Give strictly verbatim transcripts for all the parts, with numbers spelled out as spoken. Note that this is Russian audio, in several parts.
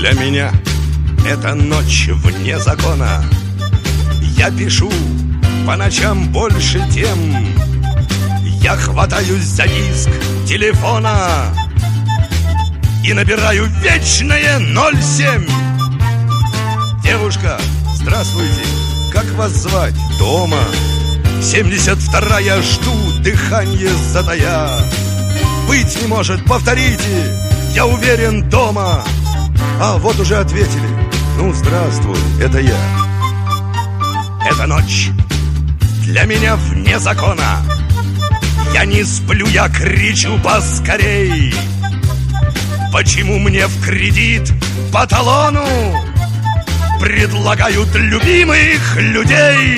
Для меня это ночь вне закона. Я пишу по ночам больше тем. Я хватаюсь за диск телефона и набираю вечное ноль семь. Девушка, здравствуйте, как вас звать? Дома. Семьдесят вторая, жду, дыхание затая. Быть не может, повторите, я уверен, дома. А вот уже ответили. Ну, здравствуй, это я. Эта ночь для меня вне закона. Я не сплю, я кричу поскорей. Почему мне в кредит по талону предлагают любимых людей?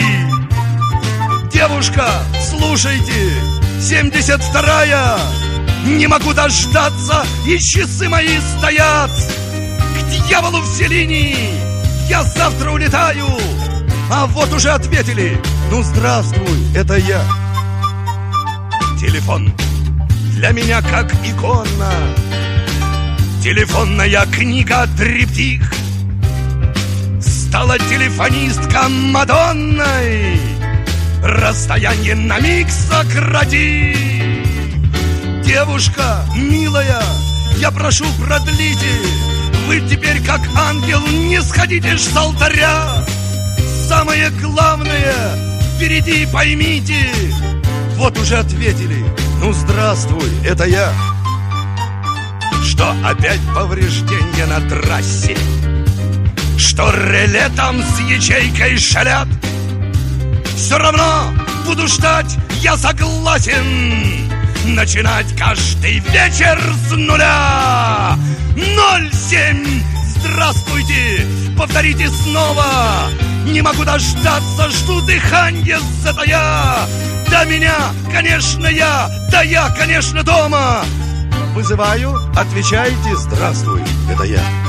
Девушка, слушайте, семьдесят вторая, не могу дождаться, и часы мои стоят. К дьяволу все линии, я завтра улетаю. А вот уже ответили. Ну, здравствуй, это я. Телефон для меня как икона. Телефонная книга триптих. Стала телефонистка Мадонной. Расстояние на миг сократи. Девушка, милая, я прошу, продлите. Вы теперь как ангел не сходите с алтаря. Самое главное впереди, поймите. Вот уже ответили. Ну, здравствуй, это я. Что опять повреждения на трассе? Что реле там с ячейкой шалят? Все равно буду ждать, я согласен. Начинать каждый вечер с нуля. Ноль семь, здравствуйте, повторите снова. Не могу дождаться, жду дыхание затая. Да меня, конечно, я, да я, конечно, дома. Вызываю, отвечайте, здравствуй, это я.